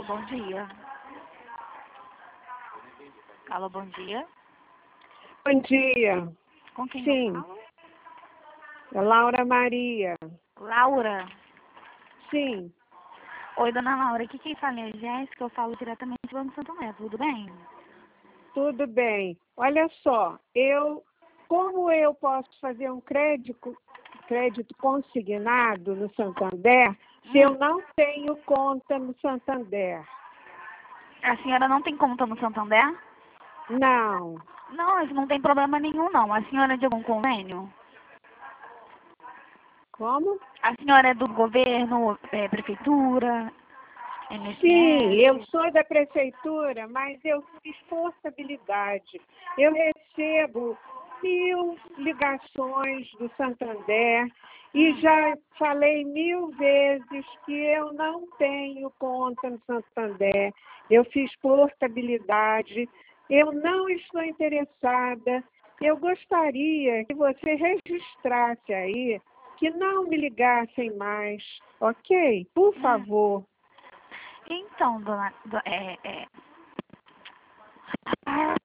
bom dia. Alô, bom dia. Bom dia. Com quem Sim, eu falo? é Laura Maria. Laura. Sim, Oi, dona Laura. Aqui quem fala é a Jéssica. Eu falo diretamente do Banco Santo Tomé. Tudo bem? tudo bem. Olha só, como eu posso fazer um crédito consignado no Santander se eu não tenho conta no Santander? A senhora não tem conta no Santander? Não. Não, isso não tem problema nenhum, não. A senhora é de algum convênio? Como? A senhora é do governo, prefeitura, Sim, eu MSS? sou da prefeitura, mas eu fiz portabilidade. Eu recebo 1000 ligações do Santander e já falei 1000 vezes que eu não tenho conta no Santander. Eu fiz portabilidade, eu não estou interessada. Eu gostaria que você registrasse aí que não me ligassem mais, ok? Por favor. Então, dona...